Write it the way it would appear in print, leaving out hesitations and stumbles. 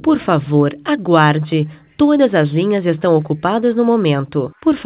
Por favor, aguarde. Todas as linhas estão ocupadas no momento. Por